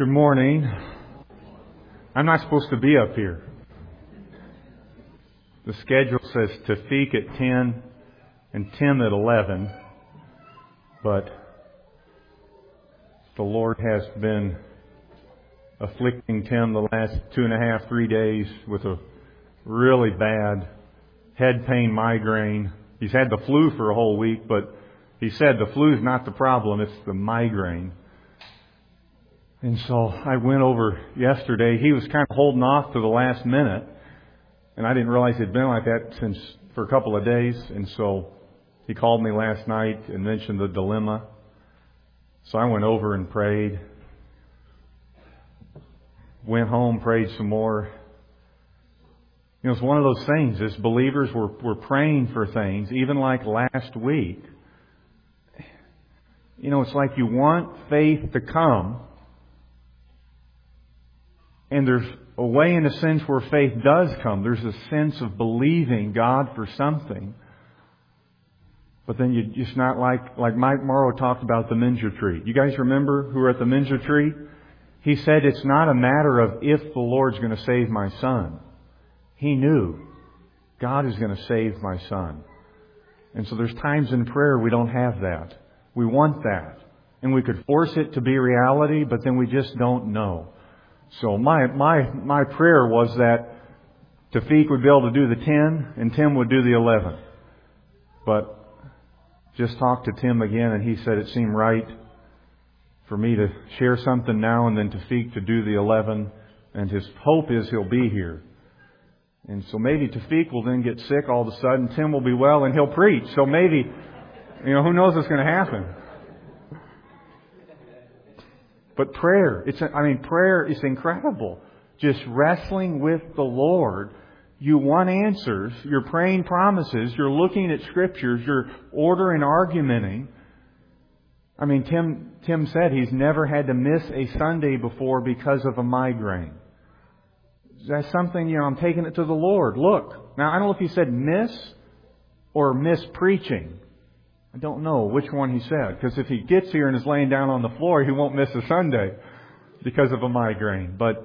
Good morning. I'm not supposed to be up here. The schedule says Tafik at 10 and Tim at 11, but the Lord has been afflicting Tim the last 2.5, 3 days with a really bad head pain migraine. He's had the flu for a whole week, but he said the flu's not the problem, it's the migraine. And so I went over yesterday. He was kind of holding off to the last minute, and I didn't realize it had been like that for a couple of days. And so he called me last night and mentioned the dilemma. So I went over and prayed. Went home, prayed some more. You know, it's one of those things. As believers, we're praying for things, even like last week. You know, it's like you want faith to come. And there's a way, in a sense, where faith does come. There's a sense of believing God for something. But then you just not like Mike Morrow talked about the Men's Retreat. You guys remember who were at the Men's Retreat? He said it's not a matter of if the Lord's going to save my son. He knew God is going to save my son. And so there's times in prayer we don't have that. We want that. And we could force it to be reality, but then we just don't know. So my prayer was that Tafik would be able to do the 10 and Tim would do the 11. But just talked to Tim again, and he said it seemed right for me to share something now and then Tafik to do the 11. And his hope is he'll be here. And so maybe Tafik will then get sick all of a sudden. Tim will be well and he'll preach. So maybe, who knows what's going to happen. But prayer, prayer is incredible. Just wrestling with the Lord. You want answers. You're praying promises. You're looking at Scriptures. You're ordering, argumenting. Tim said he's never had to miss a Sunday before because of a migraine. That's something, I'm taking it to the Lord. Look. Now, I don't know if he said miss or miss preaching. I don't know which one he said. Because if he gets here and is laying down on the floor, he won't miss a Sunday because of a migraine. But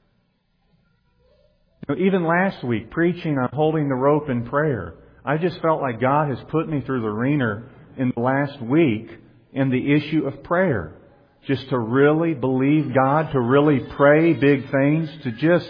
even last week, preaching on holding the rope in prayer, I just felt like God has put me through the ringer in the last week in the issue of prayer. Just to really believe God, to really pray big things, to just...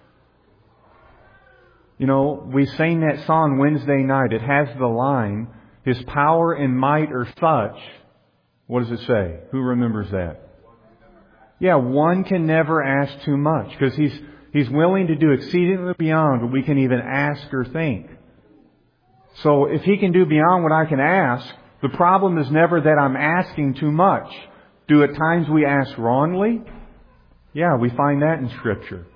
we sang that song Wednesday night. It has the line, His power and might are such. What does it say? Who remembers that? Yeah, one can never ask too much. Because He's willing to do exceedingly beyond what we can even ask or think. So if He can do beyond what I can ask, the problem is never that I'm asking too much. Do at times we ask wrongly? Yeah, we find that in Scripture.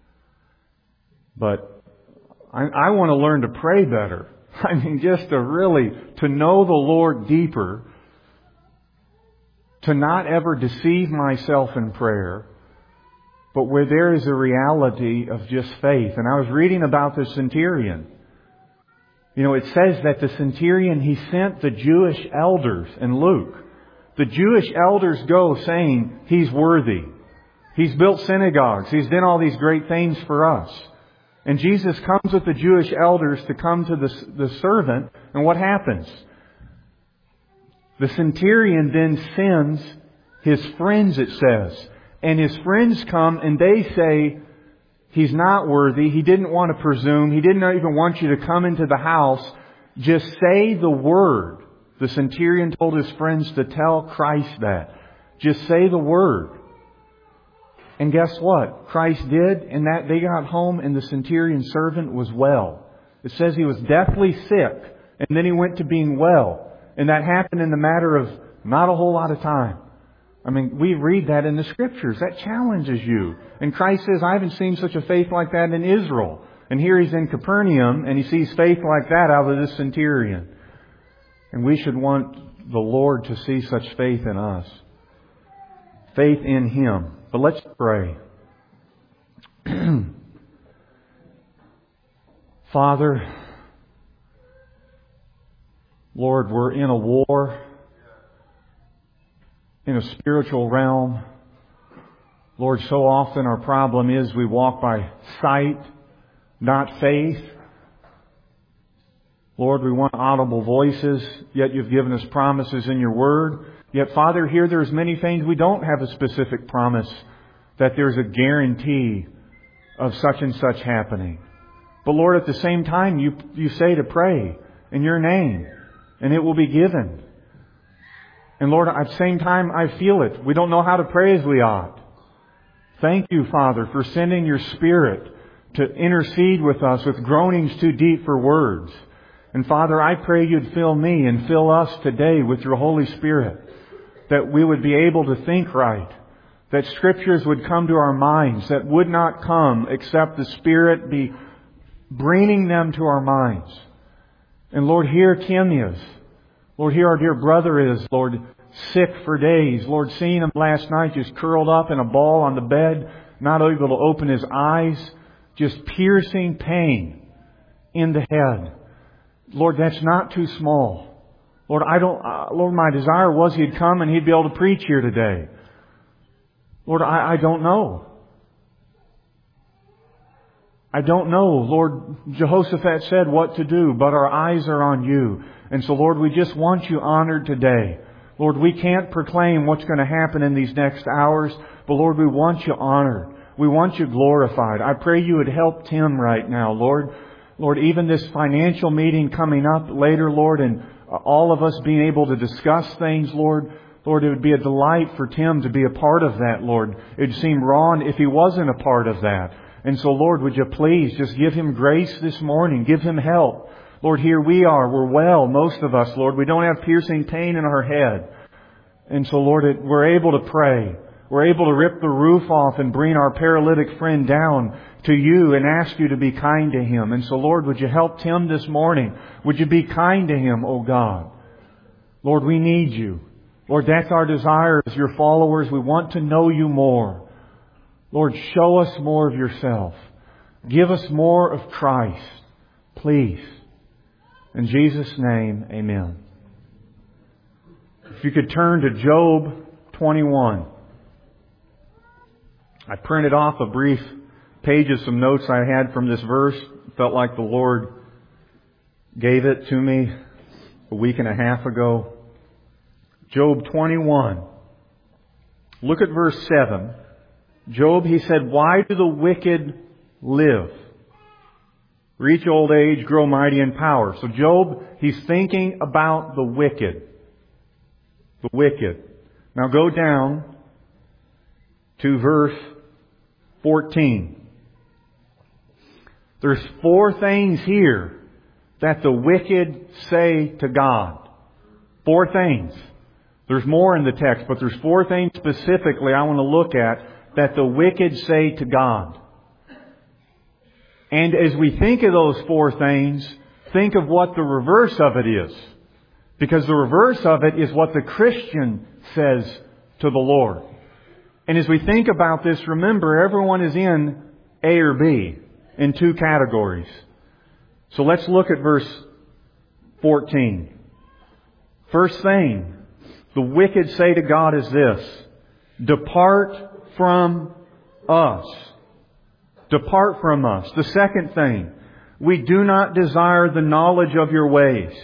But I want to learn to pray better. Just to know the Lord deeper, to not ever deceive myself in prayer, but where there is a reality of just faith. And I was reading about the centurion. It says that the centurion, he sent the Jewish elders in Luke. The Jewish elders go saying, he's worthy. He's built synagogues. He's done all these great things for us. And Jesus comes with the Jewish elders to come to the servant. And what happens? The centurion then sends his friends, it says. And his friends come and they say, he's not worthy. He didn't want to presume. He didn't even want you to come into the house. Just say the word. The centurion told his friends to tell Christ that. Just say the word. And guess what? Christ did, and that they got home and the centurion servant was well. It says he was deathly sick, and then he went to being well. And that happened in the matter of not a whole lot of time. We read that in the Scriptures. That challenges you. And Christ says, I haven't seen such a faith like that in Israel. And here He's in Capernaum, and He sees faith like that out of this centurion. And we should want the Lord to see such faith in us. Faith in Him. But let's pray. Father, Lord, we're in a war, in a spiritual realm. Lord, so often our problem is we walk by sight, not faith. Lord, we want audible voices, yet You've given us promises in Your Word. Yet, Father, here there's many things we don't have a specific promise that there's a guarantee of such and such happening. But Lord, at the same time, you say to pray in Your name, and it will be given. And Lord, at the same time, I feel it. We don't know how to pray as we ought. Thank You, Father, for sending Your Spirit to intercede with us with groanings too deep for words. And Father, I pray You'd fill me and fill us today with Your Holy Spirit, that we would be able to think right, that Scriptures would come to our minds that would not come except the Spirit be bringing them to our minds. And Lord, here Tim is. Lord, here our dear brother is, Lord, sick for days. Lord, seeing him last night just curled up in a ball on the bed, not able to open his eyes, just piercing pain in the head. Lord, that's not too small. Lord, Lord, my desire was He'd come and He'd be able to preach here today. Lord, I don't know. I don't know. Lord, Jehoshaphat said what to do, but our eyes are on You. And so, Lord, we just want You honored today. Lord, we can't proclaim what's going to happen in these next hours, but Lord, we want You honored. We want You glorified. I pray You would help Tim right now, Lord. Lord, even this financial meeting coming up later, Lord, and all of us being able to discuss things, Lord, it would be a delight for Tim to be a part of that, Lord. It would seem wrong if he wasn't a part of that. And so, Lord, would You please just give him grace this morning. Give him help. Lord, here we are. We're well, most of us, Lord. We don't have piercing pain in our head. And so, Lord, we're able to pray. We're able to rip the roof off and bring our paralytic friend down to You and ask You to be kind to him. And so, Lord, would You help Tim this morning? Would You be kind to him, oh God? Lord, we need You. Lord, that's our desire as Your followers. We want to know You more. Lord, show us more of Yourself. Give us more of Christ. Please. In Jesus' name, amen. If you could turn to Job 21. I printed off a brief page of some notes I had from this verse. Felt like the Lord gave it to me a week and a half ago. Job 21. Look at verse 7. Job, he said, "Why do the wicked live? Reach old age, grow mighty in power." So Job, he's thinking about the wicked. The wicked. Now go down to verse 14. There's 4 things here that the wicked say to God. 4 things. There's more in the text, but there's 4 things specifically I want to look at that the wicked say to God. And as we think of those 4 things, think of what the reverse of it is. Because the reverse of it is what the Christian says to the Lord. And as we think about this, remember, everyone is in A or B, in 2 categories. So let's look at verse 14. First thing the wicked say to God is this: "Depart from us." Depart from us. The second thing, "We do not desire the knowledge of Your ways."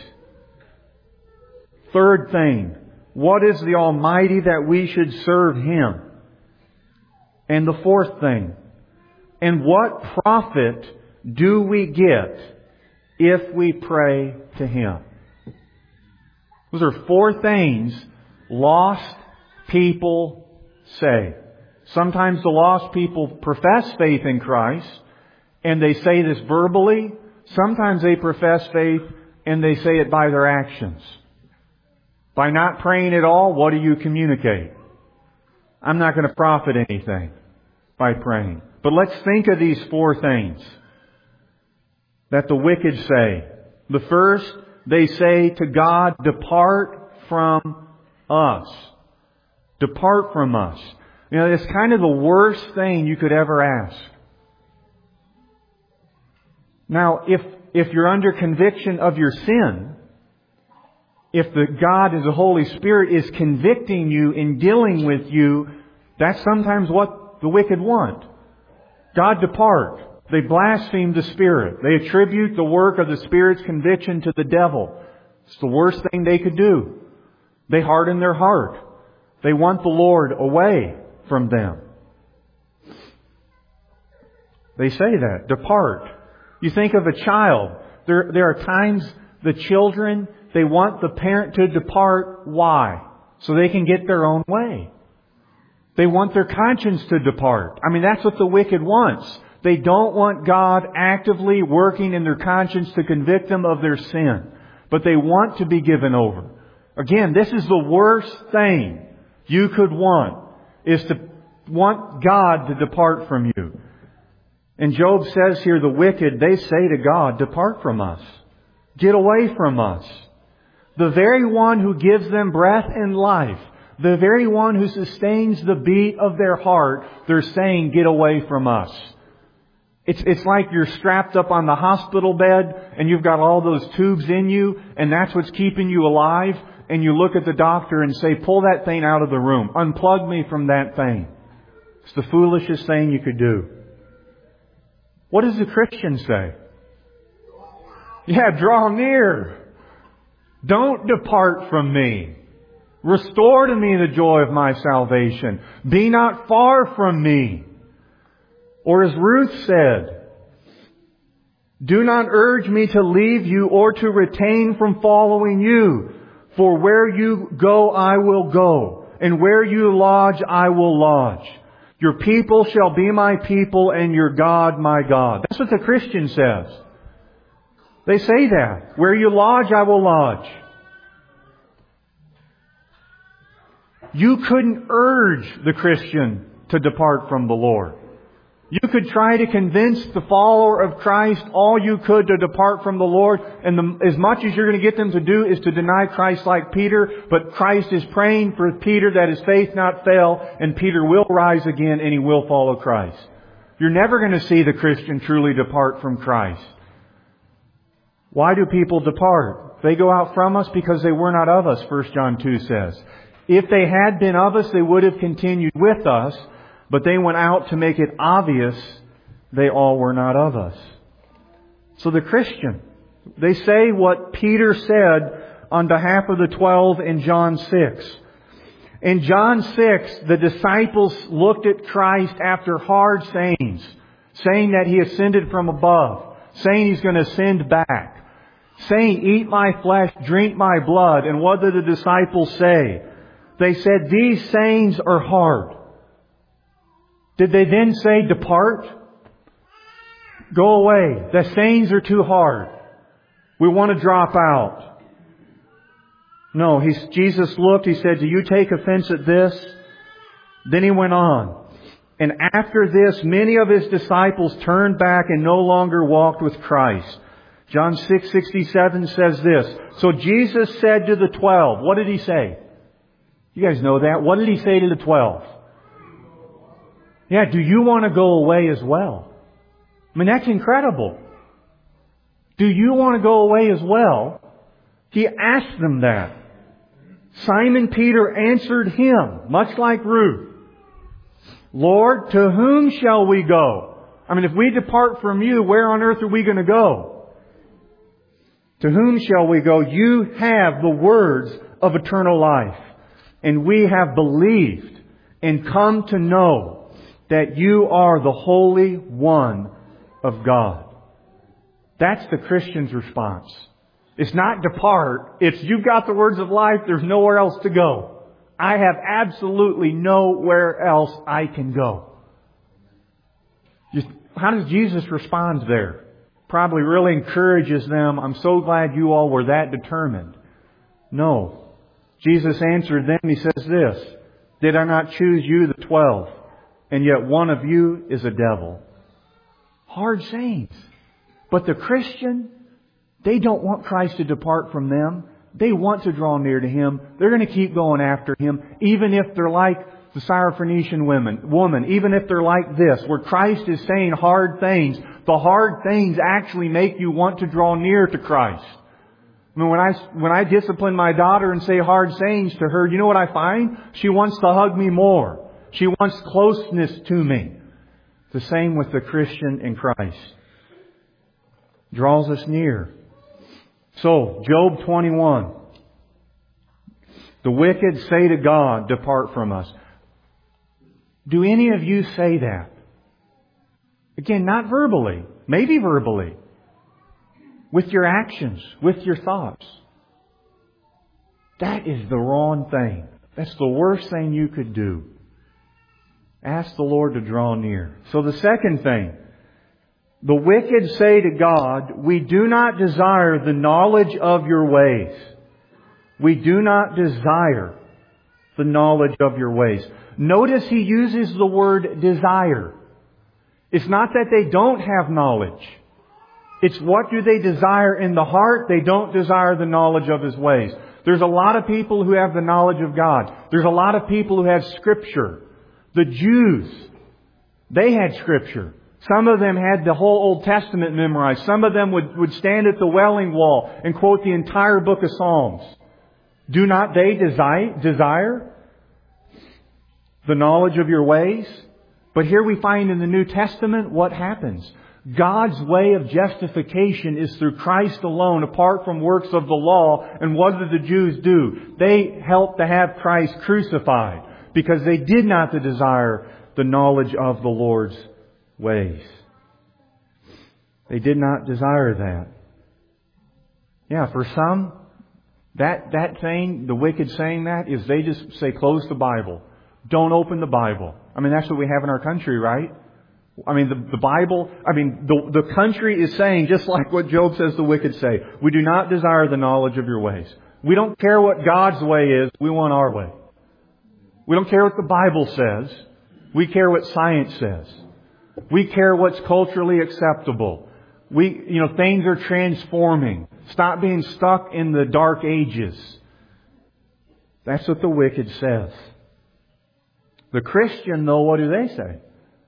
Third thing, "What is the Almighty that we should serve Him?" And the fourth thing, "And what profit do we get if we pray to Him?" Those are 4 things lost people say. Sometimes the lost people profess faith in Christ, and they say this verbally. Sometimes they profess faith, and they say it by their actions. By not praying at all, what do you communicate? I'm not going to profit anything by praying. But let's think of these 4 things that the wicked say. The first, they say to God, "Depart from us." Depart from us. You know, it's kind of the worst thing you could ever ask. Now, if you're under conviction of your sin, if the God as the Holy Spirit is convicting you in dealing with you, that's sometimes what the wicked want? God, depart. They blaspheme the Spirit. They attribute the work of the Spirit's conviction to the devil. It's the worst thing they could do. They harden their heart. They want the Lord away from them. They say that. Depart. You think of a child. There are times the children, they want the parent to depart. Why? So they can get their own way. They want their conscience to depart. I mean, that's what the wicked wants. They don't want God actively working in their conscience to convict them of their sin. But they want to be given over. Again, this is the worst thing you could want, is to want God to depart from you. And Job says here, the wicked, they say to God, depart from us. Get away from us. The very one who gives them breath and life, the very one who sustains the beat of their heart, they're saying, get away from us. It's like you're strapped up on the hospital bed and you've got all those tubes in you and that's what's keeping you alive. And you look at the doctor and say, pull that thing out of the room. Unplug me from that thing. It's the foolishest thing you could do. What does the Christian say? Yeah, draw near. Don't depart from me. Restore to me the joy of my salvation. Be not far from me. Or as Ruth said, do not urge me to leave you or to retain from following you. For where you go, I will go. And where you lodge, I will lodge. Your people shall be my people and your God my God. That's what the Christian says. They say that. Where you lodge, I will lodge. You couldn't urge the Christian to depart from the Lord. You could try to convince the follower of Christ all you could to depart from the Lord. And as much as you're going to get them to do is to deny Christ like Peter. But Christ is praying for Peter that his faith not fail. And Peter will rise again and he will follow Christ. You're never going to see the Christian truly depart from Christ. Why do people depart? They go out from us because they were not of us, 1 John 2 says. If they had been of us, they would have continued with us. But they went out to make it obvious they all were not of us. So the Christian, they say what Peter said on behalf of the 12 in John 6. In John 6, the disciples looked at Christ after hard sayings, saying that He ascended from above, saying He's going to ascend back, saying, eat my flesh, drink my blood. And what did the disciples say? They said, these sayings are hard. Did they then say, depart? Go away. The sayings are too hard. We want to drop out. No, Jesus looked, He said, do you take offense at this? Then He went on. And after this, many of His disciples turned back and no longer walked with Christ. John 6:67 says this. So Jesus said to the 12, what did He say? You guys know that. What did He say to the 12? Yeah, do you want to go away as well? I mean, that's incredible. Do you want to go away as well? He asked them that. Simon Peter answered Him, much like Ruth. Lord, to whom shall we go? I mean, if we depart from You, where on earth are we going to go? To whom shall we go? You have the words of eternal life. And we have believed and come to know that You are the Holy One of God. That's the Christian's response. It's not depart. It's you've got the words of life. There's nowhere else to go. I have absolutely nowhere else I can go. How does Jesus respond there? Probably really encourages them. I'm so glad you all were that determined. No. Jesus answered them. He says this. Did I not choose you, the 12? And yet one of you is a devil. Hard sayings. But the Christian, they don't want Christ to depart from them. They want to draw near to Him. They're going to keep going after Him, even if they're like the Syrophoenician woman, even if they're like this, where Christ is saying hard things. The hard things actually make you want to draw near to Christ. I mean, when I discipline my daughter and say hard sayings to her, you know what I find? She wants to hug me more. She wants closeness to me. The same with the Christian in Christ. Draws us near. So, Job 21. The wicked say to God, depart from us. Do any of you say that? Again, not verbally. Maybe verbally. With your actions. With your thoughts. That is the wrong thing. That's the worst thing you could do. Ask the Lord to draw near. So the second thing. The wicked say to God, we do not desire the knowledge of your ways. We do not desire the knowledge of your ways. Notice he uses the word desire. It's not that they don't have knowledge. It's what do they desire in the heart? They don't desire the knowledge of His ways. There's a lot of people who have the knowledge of God. There's a lot of people who have Scripture. The Jews, they had Scripture. Some of them had the whole Old Testament memorized. Some of them would stand at the Wailing Wall and quote the entire book of Psalms. Do not they desire the knowledge of your ways? But here we find in the New Testament what happens. God's way of justification is through Christ alone, apart from works of the law. And what did the Jews do? They helped to have Christ crucified because they did not desire the knowledge of the Lord's ways. They did not desire that. Yeah, for some, that thing, the wicked saying that, is they just say, close the Bible. Don't open the Bible. I mean, that's what we have in our country, right? I mean, the Bible, the country is saying, just like what Job says the wicked say, we do not desire the knowledge of your ways. We don't care what God's way is, we want our way. We don't care what the Bible says, we care what science says. We care what's culturally acceptable. Things are transforming. Stop being stuck in the dark ages. That's what the wicked says. The Christian, though, what do they say?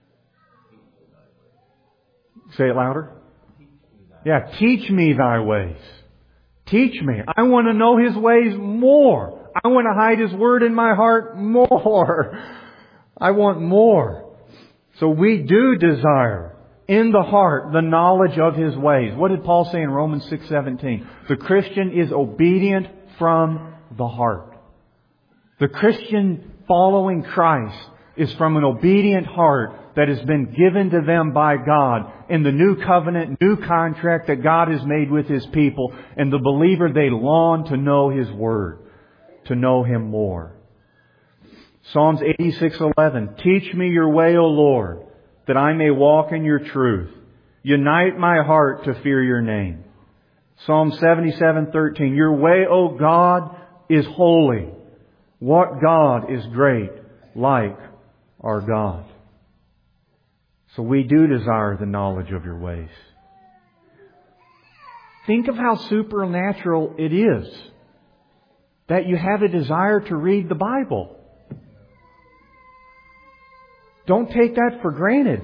Say it louder. Yeah, teach me thy ways. Teach me. I want to know His ways more. I want to hide His word in my heart more. I want more. So we do desire in the heart the knowledge of His ways. What did Paul say in Romans 6:17? The Christian is obedient from the heart. The Christian following Christ is from an obedient heart that has been given to them by God in the new covenant, new contract that God has made with His people. And the believer, they long to know His Word, to know Him more. Psalms 86:11. Teach me your way, O Lord, that I may walk in your truth. Unite my heart to fear your name. Psalm 77:13. Your way, O God, is holy. What God is great like our God? So we do desire the knowledge of your ways. Think of how supernatural it is that you have a desire to read the Bible. Don't take that for granted.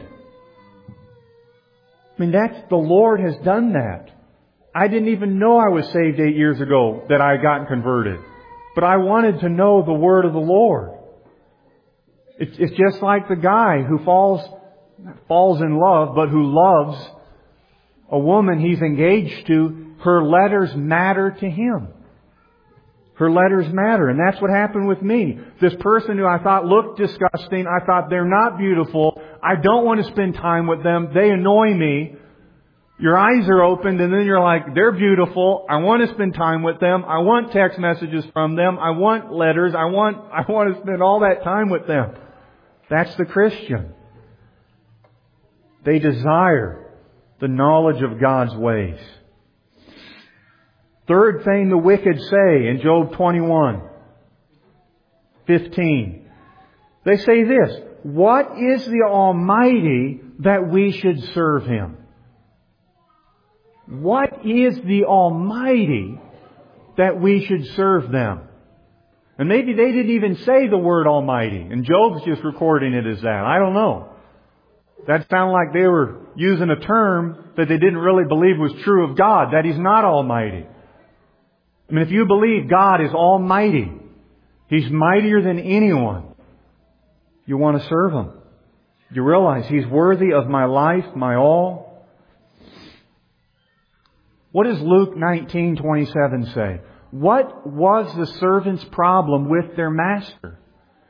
The Lord has done that. I didn't even know I was saved 8 years ago that I had gotten converted. But I wanted to know the Word of the Lord. It's just like the guy who falls in love, but who loves a woman he's engaged to. Her letters matter to him. Her letters matter. And that's what happened with me. This person who I thought looked disgusting, I thought they're not beautiful. I don't want to spend time with them. They annoy me. Your eyes are opened and then you're like, they're beautiful. I want to spend time with them. I want text messages from them. I want letters. I want to spend all that time with them. That's the Christian. They desire the knowledge of God's ways. Third thing the wicked say in Job 21:15. They say this, what is the Almighty that we should serve Him? What is the Almighty that we should serve them? And maybe they didn't even say the word Almighty, and Job's just recording it as that. I don't know. That sounded like they were using a term that they didn't really believe was true of God, that He's not Almighty. If you believe God is Almighty, He's mightier than anyone. You want to serve Him. You realize He's worthy of my life, my all. What does Luke 19:27 say? What was the servants' problem with their master?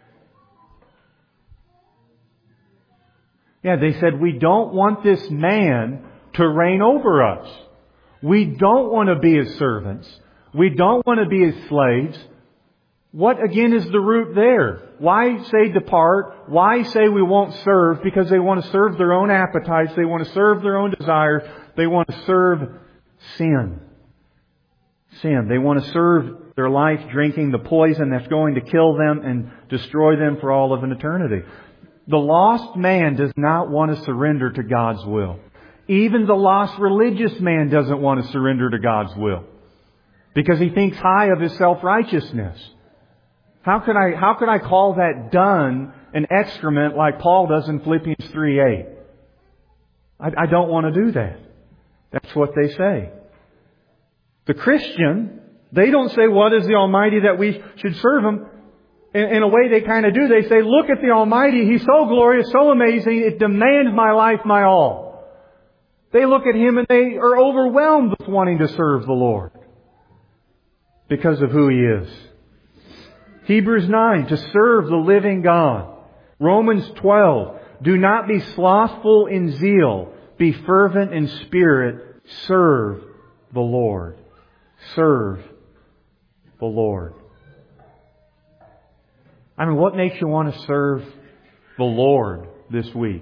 Yeah, they said, we don't want this man to reign over us. We don't want to be His servants. We don't want to be His slaves. What again is the root there? Why say depart? Why say we won't serve? Because they want to serve their own appetites. They want to serve their own desires. They want to serve sin. Sin. They want to serve their life drinking the poison that's going to kill them and destroy them for all of an eternity. The lost man does not want to surrender to God's will. Even the lost religious man doesn't want to surrender to God's will. Because he thinks high of his self-righteousness. How could I call that dung an excrement like Paul does in Philippians 3:8? I don't want to do that. That's what they say. The Christian, they don't say, what is the Almighty that we should serve Him? In a way they kind of do. They say, look at the Almighty. He's so glorious, so amazing. It demands my life, my all. They look at Him and they are overwhelmed with wanting to serve the Lord. Because of who He is. Hebrews 9, to serve the living God. Romans 12, do not be slothful in zeal. Be fervent in spirit. Serve the Lord. Serve the Lord. I mean, what makes you want to serve the Lord this week?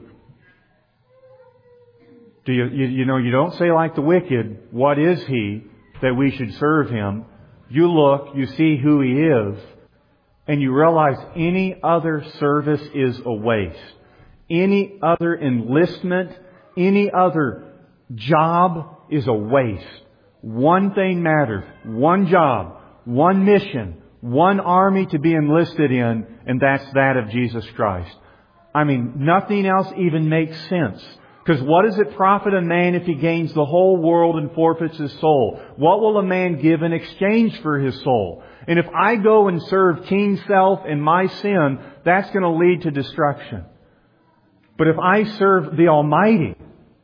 Do you don't say like the wicked, what is He that we should serve Him? You look, you see who He is, and you realize any other service is a waste. Any other enlistment, any other job is a waste. One thing matters. One job, one mission, one army to be enlisted in, and that's that of Jesus Christ. I mean, nothing else even makes sense. Because what does it profit a man if he gains the whole world and forfeits his soul? What will a man give in exchange for his soul? And if I go and serve King Self and my sin, that's going to lead to destruction. But if I serve the Almighty,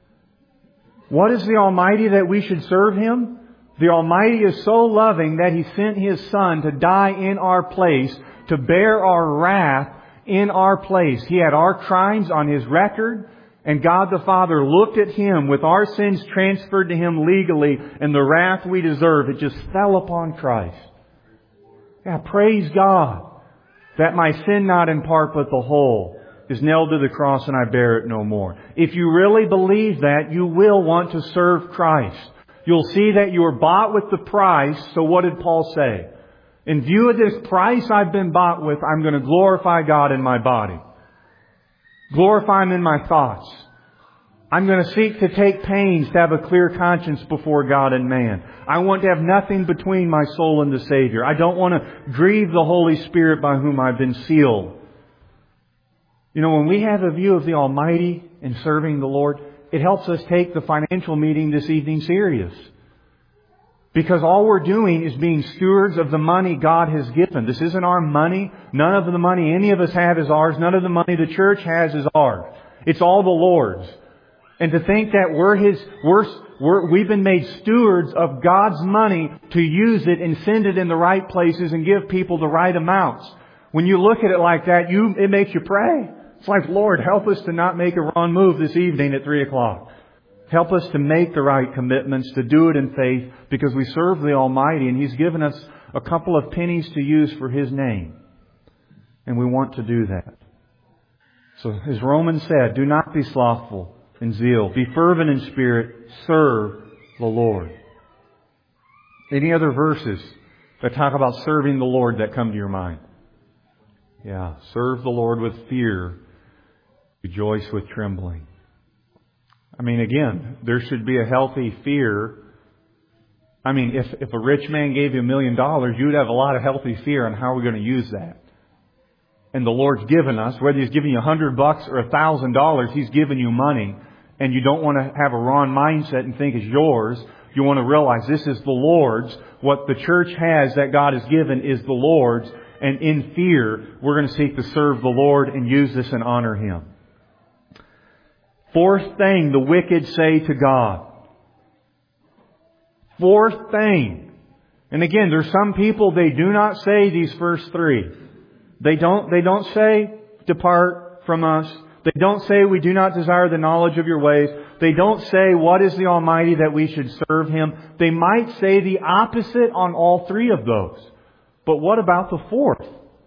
what is the Almighty that we should serve Him? The Almighty is so loving that He sent His Son to die in our place, to bear our wrath in our place. He had our crimes on His record, and God the Father looked at Him with our sins transferred to Him legally, and the wrath we deserve, it just fell upon Christ. Yeah, praise God that my sin not in part but the whole is nailed to the cross and I bear it no more. If you really believe that, you will want to serve Christ. You'll see that you are bought with the price. So what did Paul say? In view of this price I've been bought with, I'm going to glorify God in my body. Glorify Him in my thoughts. I'm going to seek to take pains to have a clear conscience before God and man. I want to have nothing between my soul and the Savior. I don't want to grieve the Holy Spirit by whom I've been sealed. You know, when we have a view of the Almighty in serving the Lord, it helps us take the financial meeting this evening serious. Because all we're doing is being stewards of the money God has given. This isn't our money. None of the money any of us have is ours. None of the money the church has is ours. It's all the Lord's. And to think that we've been made stewards of God's money to use it and send it in the right places and give people the right amounts. When you look at it like that, it makes you pray. It's like, Lord, help us to not make a wrong move this evening at 3 o'clock. Help us to make the right commitments, to do it in faith, because we serve the Almighty and He's given us a couple of pennies to use for His name. And we want to do that. So as Romans said, do not be slothful in zeal. Be fervent in spirit. Serve the Lord. Any other verses that talk about serving the Lord that come to your mind? Yeah. Serve the Lord with fear. Rejoice with trembling. I mean, again, there should be a healthy fear. I mean, if a rich man gave you $1 million, you'd have a lot of healthy fear on how we're going to use that. And the Lord's given us, whether He's giving you $100 or $1,000, He's given you money. And you don't want to have a wrong mindset and think it's yours. You want to realize this is the Lord's. What the church has that God has given is the Lord's. and in fear, we're going to seek to serve the Lord and use this and honor Him. Fourth thing the wicked say to God. Fourth thing. And again, there's some people, they do not say these first three. They don't say, depart from us. They don't say, we do not desire the knowledge of your ways. They don't say, what is the Almighty that we should serve Him? They might say the opposite on all three of those. But what about the fourth?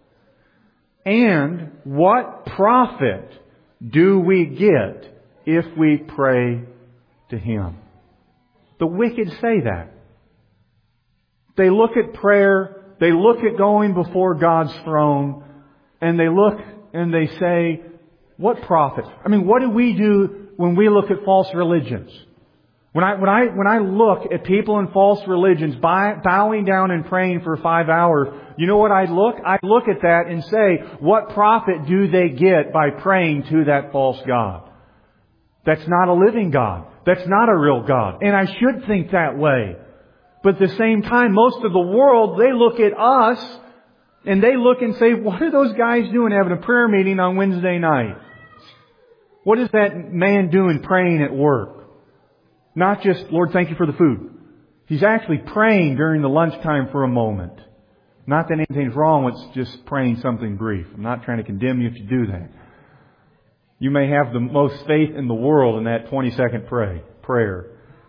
And what profit do we get if we pray to Him? The wicked say that. They look at prayer, they look at going before God's throne, and they look and they say, what profit? I mean, what do we do when we look at false religions? When I look at people in false religions bowing down and praying for 5 hours, you know what I look? I look at that and say, what profit do they get by praying to that false God? That's not a living God. That's not a real God. And I should think that way. But at the same time, most of the world, they look at us and they look and say, what are those guys doing having a prayer meeting on Wednesday night? What is that man doing praying at work? Not just, Lord, thank you for the food. He's actually praying during the lunchtime for a moment. Not that anything's wrong with just praying something brief. I'm not trying to condemn you if you do that. You may have the most faith in the world in that 20-second prayer.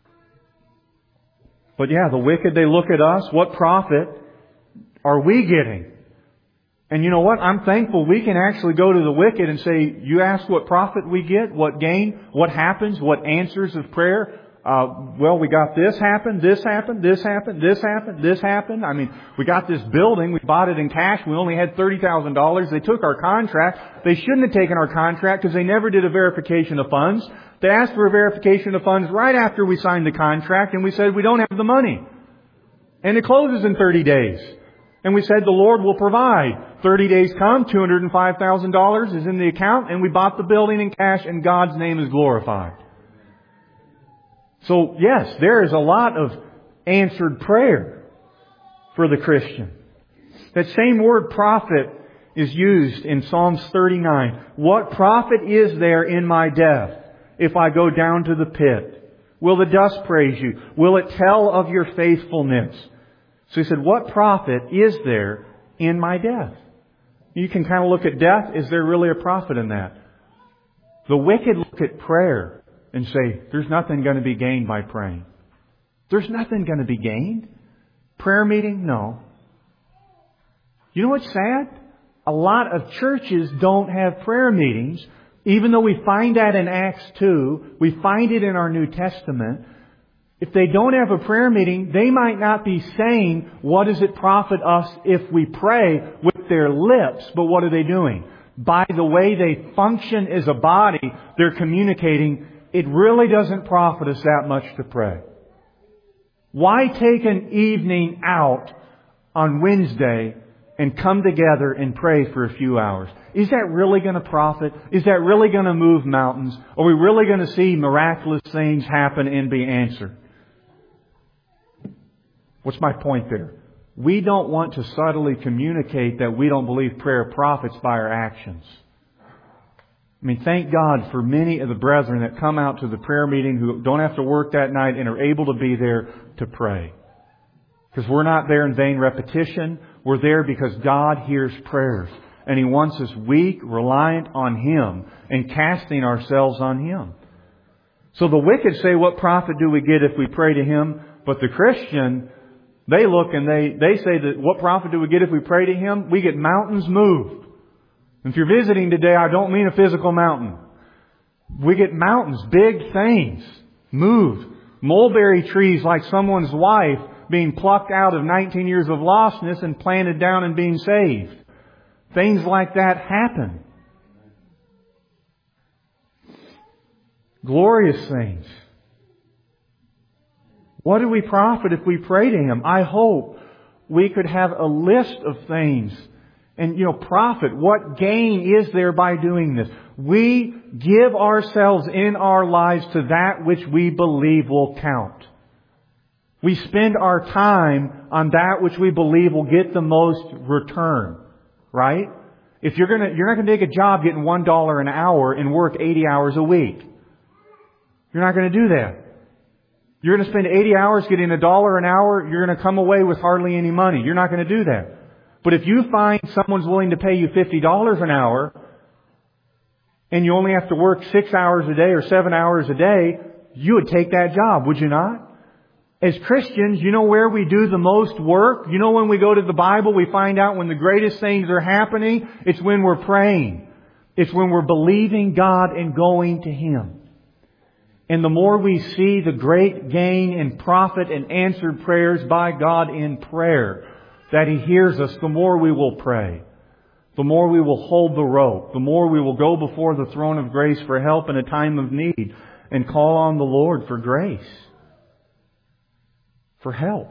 But yeah, the wicked, they look at us. What profit are we getting? And you know what? I'm thankful we can actually go to the wicked and say, you ask what profit we get, what gain, what happens, what answers of prayer. Well, we got this happened, this happened, this happened, this happened, this happened. I mean, we got this building, we bought it in cash, we only had $30,000. They took our contract. They shouldn't have taken our contract because they never did a verification of funds. They asked for a verification of funds right after we signed the contract, and we said we don't have the money. And it closes in 30 days. And we said the Lord will provide. 30 days come, $205,000 is in the account, and we bought the building in cash, and God's name is glorified. So yes, there is a lot of answered prayer for the Christian. That same word profit is used in Psalms 39. What profit is there in my death if I go down to the pit? Will the dust praise you? Will it tell of your faithfulness? So he said, what profit is there in my death? You can kind of look at death. Is there really a profit in that? The wicked look at prayer and say, there's nothing going to be gained by praying. There's nothing going to be gained. Prayer meeting? No. You know what's sad? A lot of churches don't have prayer meetings, even though we find that in Acts 2. We find it in our New Testament. If they don't have a prayer meeting, they might not be saying, what does it profit us if we pray with their lips? But what are they doing? By the way they function as a body, they're communicating, it really doesn't profit us that much to pray. Why take an evening out on Wednesday and come together and pray for a few hours? Is that really going to profit? Is that really going to move mountains? Are we really going to see miraculous things happen and be answered? What's my point there? We don't want to subtly communicate that we don't believe prayer profits by our actions. I mean, thank God for many of the brethren that come out to the prayer meeting who don't have to work that night and are able to be there to pray. Because we're not there in vain repetition. We're there because God hears prayers. And He wants us weak, reliant on Him, and casting ourselves on Him. So the wicked say, what profit do we get if we pray to Him? But the Christian, they look and they say that what profit do we get if we pray to Him? We get mountains moved. If you're visiting today, I don't mean a physical mountain. We get mountains, big things, moved. Mulberry trees like someone's wife being plucked out of 19 years of lostness and planted down and being saved. Things like that happen. Glorious things. What do we profit if we pray to Him? I hope we could have a list of things. And, profit. What gain is there by doing this? We give ourselves in our lives to that which we believe will count. We spend our time on that which we believe will get the most return. right? You're not going to take a job getting $1 an hour and work 80 hours a week. You're not going to do that. You're going to spend 80 hours getting $1 an hour, you're going to come away with hardly any money. You're not going to do that. But if you find someone's willing to pay you $50 an hour, and you only have to work 6 hours a day or 7 hours a day, you would take that job, would you not? As Christians, you know where we do the most work? You know when we go to the Bible, we find out when the greatest things are happening? It's when we're praying. It's when we're believing God and going to Him. And the more we see the great gain in profit and answered prayers by God in prayer, that He hears us, the more we will pray. The more we will hold the rope. The more we will go before the throne of grace for help in a time of need and call on the Lord for grace. For help.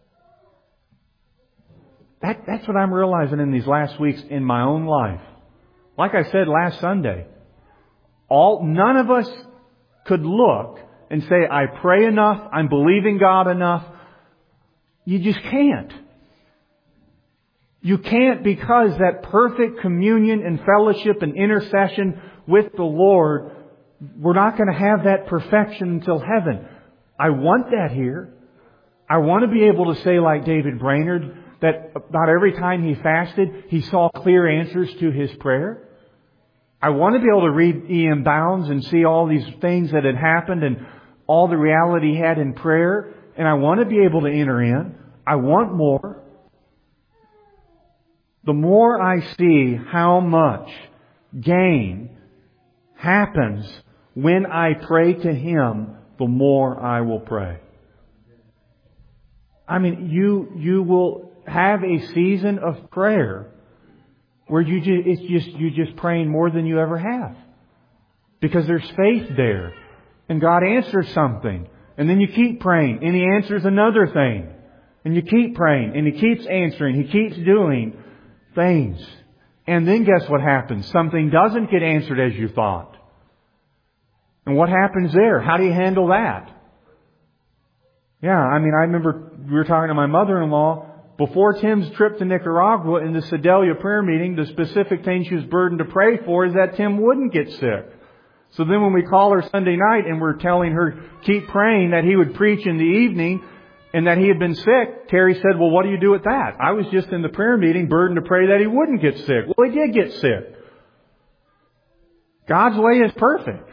That's what I'm realizing in these last weeks in my own life. Like I said last Sunday, none of us could look and say, I pray enough, I'm believing God enough. You just can't. You can't, because that perfect communion and fellowship and intercession with the Lord, we're not going to have that perfection until heaven. I want that here. I want to be able to say like David Brainerd that about every time he fasted, he saw clear answers to his prayer. I want to be able to read E.M. Bounds and see all these things that had happened and all the reality he had in prayer. And I want to be able to enter in. I want more. The more I see how much gain happens when I pray to Him, the more I will pray. I mean, you will have a season of prayer where you're just praying more than you ever have. Because there's faith there. And God answers something. And then you keep praying. And He answers another thing. And you keep praying. And He keeps answering. He keeps doing things. And then guess what happens? Something doesn't get answered as you thought. And what happens there? How do you handle that? Yeah, I mean, I remember we were talking to my mother-in-law before Tim's trip to Nicaragua in the Sedalia prayer meeting. The specific thing she was burdened to pray for is that Tim wouldn't get sick. So then when we call her Sunday night and we're telling her, keep praying that he would preach in the evening and that he had been sick, Terry said, well, what do you do with that? I was just in the prayer meeting burdened to pray that he wouldn't get sick. Well, he did get sick. God's way is perfect.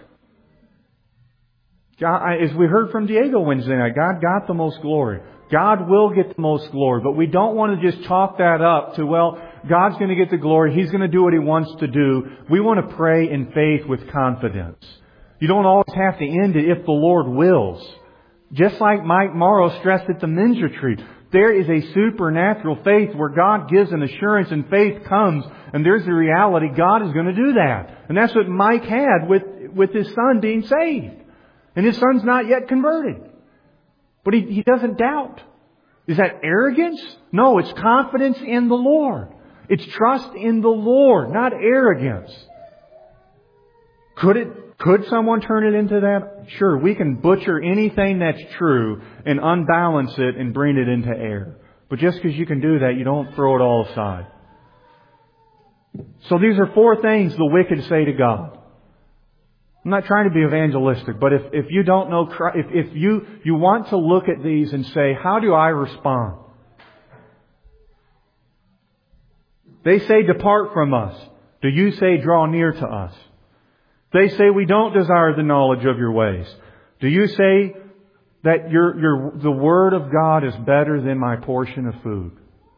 God, as we heard from Diego Wednesday night, God got the most glory. God will get the most glory. But we don't want to just chalk that up to, well, God's going to get the glory. He's going to do what He wants to do. We want to pray in faith with confidence. You don't always have to end it if the Lord wills. Just like Mike Morrow stressed at the men's retreat, there is a supernatural faith where God gives an assurance and faith comes, and there's the reality God is going to do that. And that's what Mike had with his son being saved. And his son's not yet converted. But he doesn't doubt. Is that arrogance? No, it's confidence in the Lord. It's trust in the Lord, not arrogance. Could someone turn it into that? Sure, we can butcher anything that's true and unbalance it and bring it into error. But just because you can do that, you don't throw it all aside. So these are 4 things the wicked say to God. I'm not trying to be evangelistic, but if you don't know Christ, if you want to look at these and say, how do I respond? They say, depart from us. Do you say, draw near to us? They say, we don't desire the knowledge of your ways. Do you say that the Word of God is better than my portion of food?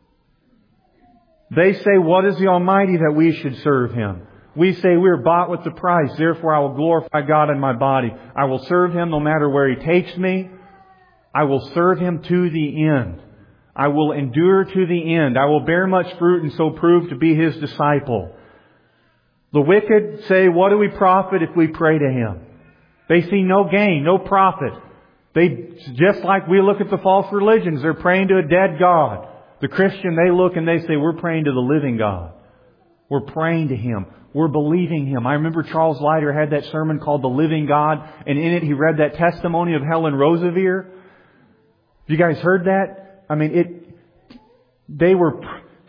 They say, what is the Almighty that we should serve Him? We say we are bought with the price. Therefore, I will glorify God in my body. I will serve Him no matter where He takes me. I will serve Him to the end. I will endure to the end. I will bear much fruit and so prove to be His disciple. The wicked say, what do we profit if we pray to Him? They see no gain, no profit. Just like we look at the false religions, they're praying to a dead God. The Christian, they look and they say, we're praying to the living God. We're praying to Him. We're believing Him. I remember Charles Leiter had that sermon called The Living God, and in it he read that testimony of Helen Roseveare. Have you guys heard that? I mean, they were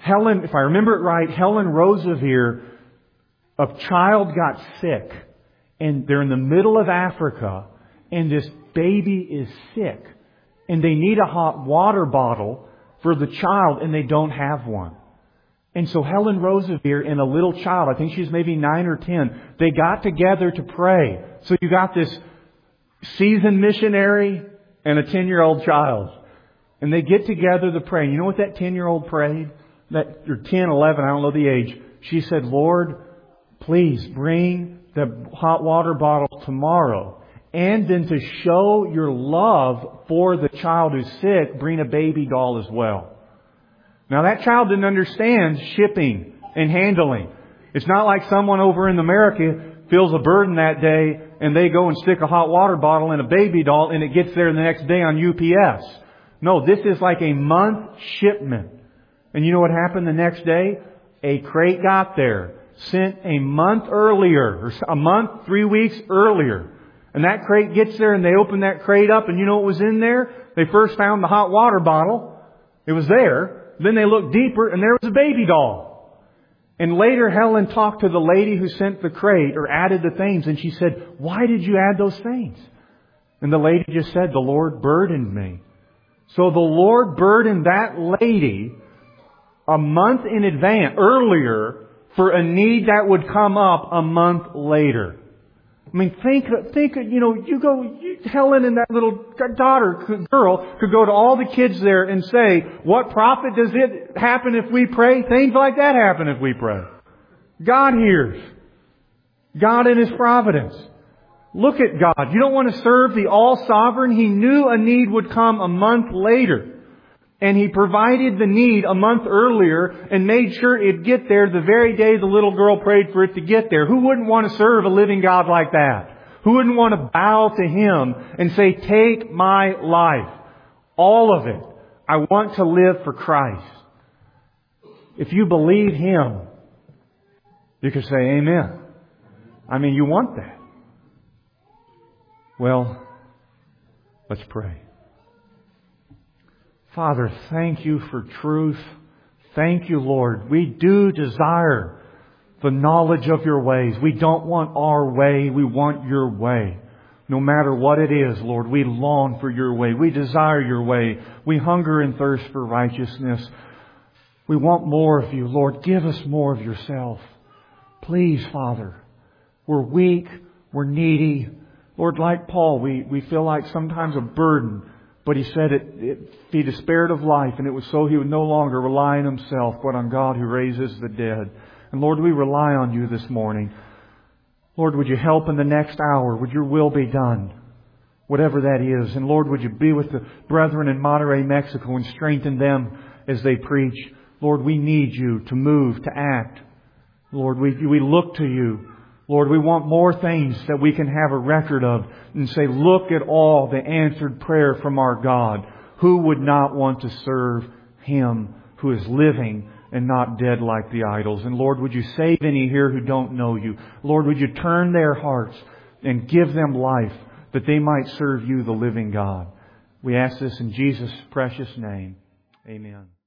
Helen, if I remember it right, Helen Roseveare, a child got sick. And they're in the middle of Africa. And this baby is sick. And they need a hot water bottle for the child. And they don't have one. And so Helen Roseveare and a little child, I think she's maybe 9 or 10, they got together to pray. So you got this seasoned missionary and a 10-year-old child. And they get together to pray. And you know what that 10-year-old prayed? Or 10, 11, I don't know the age. She said, Lord, please bring the hot water bottle tomorrow. And then to show your love for the child who's sick, bring a baby doll as well. Now that child didn't understand shipping and handling. It's not like someone over in America feels a burden that day and they go and stick a hot water bottle in a baby doll and it gets there the next day on UPS. No, this is like a month shipment. And you know what happened the next day? A crate got there, sent a month earlier, or a month, 3 weeks earlier. And that crate gets there and they open that crate up and you know what was in there? They first found the hot water bottle. It was there. Then they looked deeper and there was a baby doll. And later Helen talked to the lady who sent the crate or added the things and she said, why did you add those things? And the lady just said, the Lord burdened me. So the Lord burdened that lady a month in advance, earlier, for a need that would come up a month later. I mean, think, Helen and that little girl could go to all the kids there and say, what profit does it happen if we pray? Things like that happen if we pray. God hears. God in His providence. Look at God. You don't want to serve the all-sovereign. He knew a need would come a month later. And He provided the need a month earlier and made sure it'd get there the very day the little girl prayed for it to get there. Who wouldn't want to serve a living God like that? Who wouldn't want to bow to Him and say, take my life, all of it. I want to live for Christ. If you believe Him, you can say amen. I mean, you want that. Well, let's pray. Father, thank You for truth. Thank You, Lord. We do desire the knowledge of Your ways. We don't want our way. We want Your way. No matter what it is, Lord, we long for Your way. We desire Your way. We hunger and thirst for righteousness. We want more of You, Lord. Give us more of Yourself. Please, Father. We're weak. We're needy. Lord, like Paul, we feel like sometimes a burden. But he said he despaired of life, and it was so he would no longer rely on himself, but on God who raises the dead. And Lord, we rely on You this morning. Lord, would You help in the next hour? Would Your will be done? Whatever that is. And Lord, would You be with the brethren in Monterrey, Mexico, and strengthen them as they preach. Lord, we need You to move, to act. Lord, we look to You. Lord, we want more things that we can have a record of and say, look at all the answered prayer from our God. Who would not want to serve Him who is living and not dead like the idols? And Lord, would You save any here who don't know You? Lord, would You turn their hearts and give them life that they might serve You, the living God? We ask this in Jesus' precious name. Amen.